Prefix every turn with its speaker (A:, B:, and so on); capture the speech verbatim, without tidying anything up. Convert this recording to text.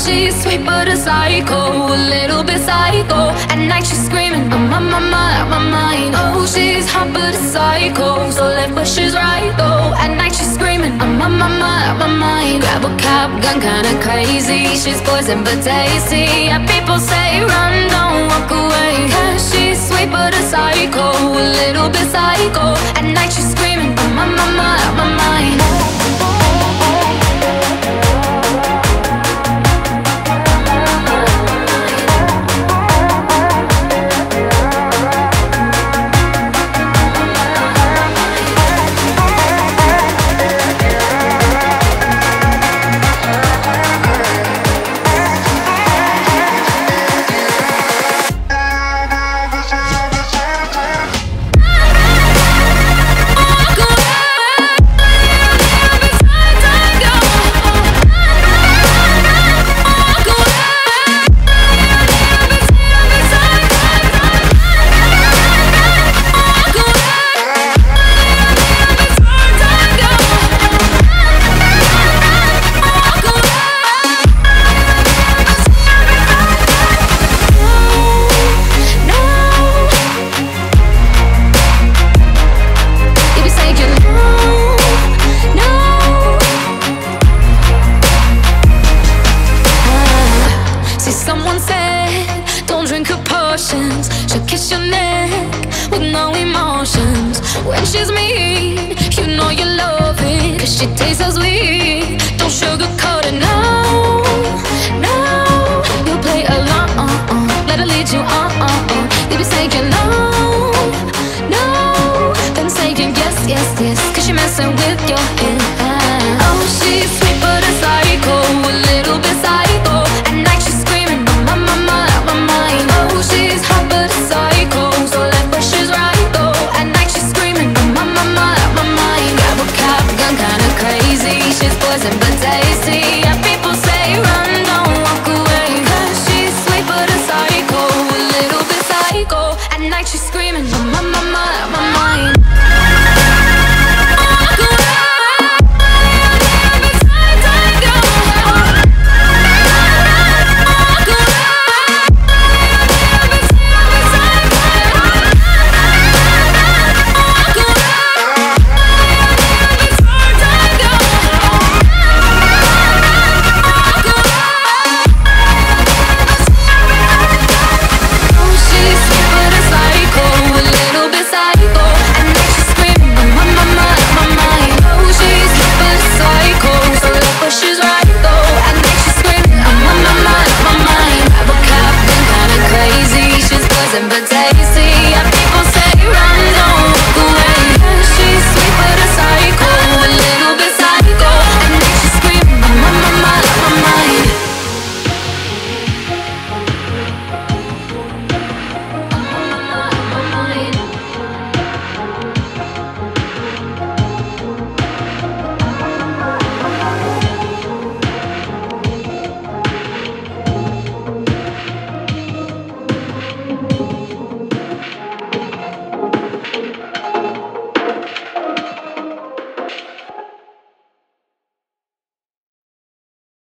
A: she's sweet but a psycho, a little bit psycho. At night she's screaming, I'm on my mind, on my mind. Oh, she's hot but a psycho, so left but she's right though. At night she's screaming, I'm on my mind, on my mind. Grab a cop gun, kinda crazy. She's poison but tasty. Yeah, people say run, don't walk away. Cause she's sweet but a psycho, a little bit psycho. At night she's screaming, I'm on my mind, on my mind. She'll kiss your neck with no emotions. When she's mean, you know you love it, cause she tastes so sweet. Don't sugarcoat it, no, no. You play along, let her lead you on. You be saying no, no, then saying yes, yes, yes, cause she messing with your head. Oh, she's sweet but a psycho, a little bit psycho. At night she's screaming, my, my, my, my mind. Oh, she's hot but a psycho, so left but she's right though. At night she's screaming, my, my, my, my mind. Grab a cop gun, kinda crazy. She's poison but tasty. Yeah, people say run, don't walk away. Cause she's sweet but a psycho, a little bit psycho. At night she's screaming, my, my, my, my mind. But